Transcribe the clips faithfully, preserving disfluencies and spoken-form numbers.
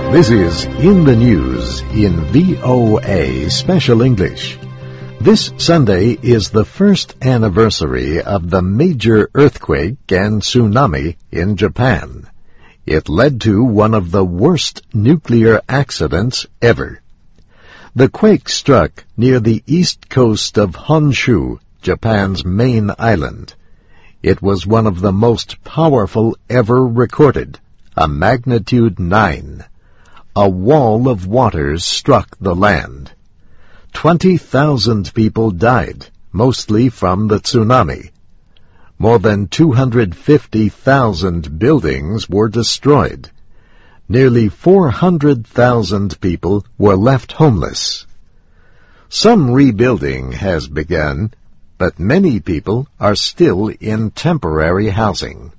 This is In the News in V O A Special English. This Sunday is the first anniversary of the major earthquake and tsunami in Japan. It led to one of the worst nuclear accidents ever. The quake struck near the east coast of Honshu, Japan's main island. It was one of the most powerful ever recorded, a magnitude nine. A wall of waters struck the land. Twenty thousand people died, mostly from the tsunami. More than two hundred fifty thousand buildings were destroyed. Nearly four hundred thousand people were left homeless. Some rebuilding has begun, but many people are still in temporary housing.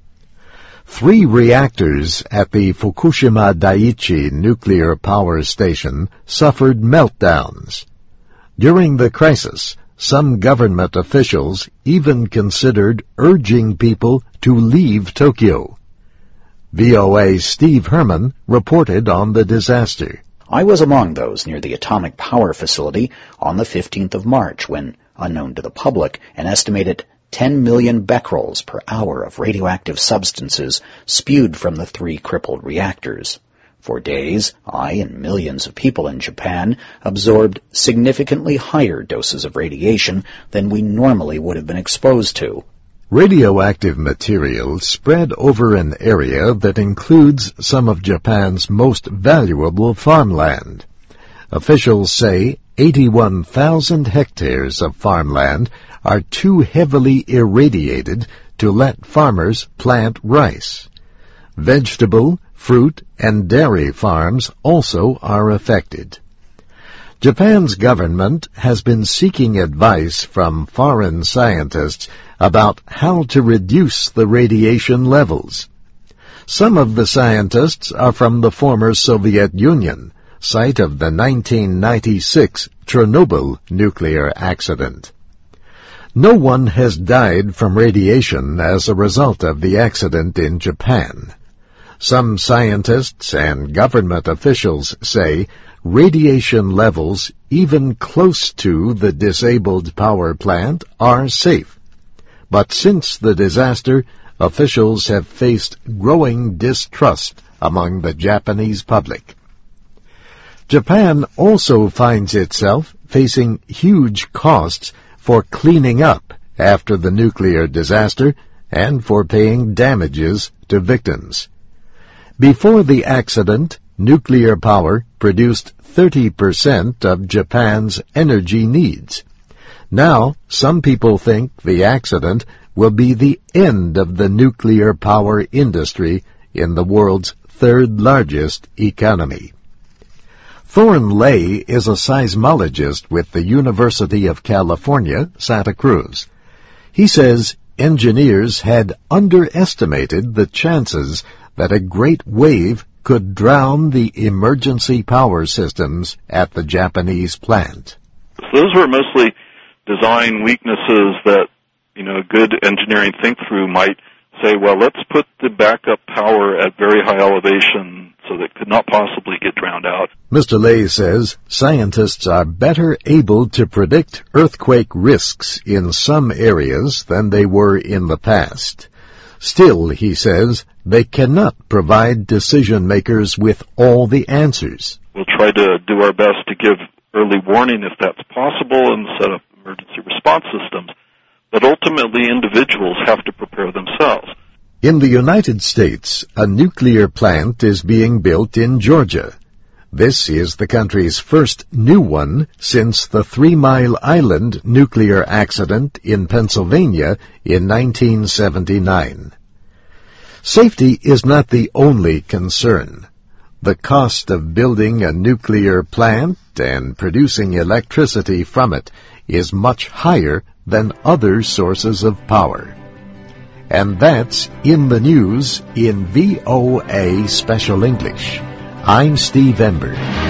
Three reactors at the Fukushima Daiichi nuclear power station suffered meltdowns. During the crisis, some government officials even considered urging people to leave Tokyo. V O A's Steve Herman reported on the disaster. I was among those near the atomic power facility on the fifteenth of March when, unknown to the public, an estimated ten million becquerels per hour of radioactive substances spewed from the three crippled reactors. For days, I and millions of people in Japan absorbed significantly higher doses of radiation than we normally would have been exposed to. Radioactive material spread over an area that includes some of Japan's most valuable farmland. Officials say eighty-one thousand hectares of farmland are too heavily irradiated to let farmers plant rice. Vegetable, fruit, and dairy farms also are affected. Japan's government has been seeking advice from foreign scientists about how to reduce the radiation levels. Some of the scientists are from the former Soviet Union, site of the nineteen ninety-six Chernobyl nuclear accident. No one has died from radiation as a result of the accident in Japan. Some scientists and government officials say radiation levels even close to the disabled power plant are safe. But since the disaster, officials have faced growing distrust among the Japanese public. Japan also finds itself facing huge costs for cleaning up after the nuclear disaster and for paying damages to victims. Before the accident, nuclear power produced thirty percent of Japan's energy needs. Now, some people think the accident will be the end of the nuclear power industry in the world's third largest economy. Thorne Lay is a seismologist with the University of California, Santa Cruz. He says engineers had underestimated the chances that a great wave could drown the emergency power systems at the Japanese plant. Those were mostly design weaknesses that, you know, a good engineering think-through might say, well, let's put the backup power at very high elevation so that it could not possibly get drowned out. Mister Lay says scientists are better able to predict earthquake risks in some areas than they were in the past. Still, he says, they cannot provide decision-makers with all the answers. We'll try to do our best to give early warning if that's possible and set up emergency response systems. But ultimately, individuals have to prepare themselves. In the United States, a nuclear plant is being built in Georgia. This is the country's first new one since the Three Mile Island nuclear accident in Pennsylvania in nineteen seventy-nine. Safety is not the only concern. The cost of building a nuclear plant and producing electricity from it is much higher than other sources of power. And that's In the News in V O A Special English. I'm Steve Ember.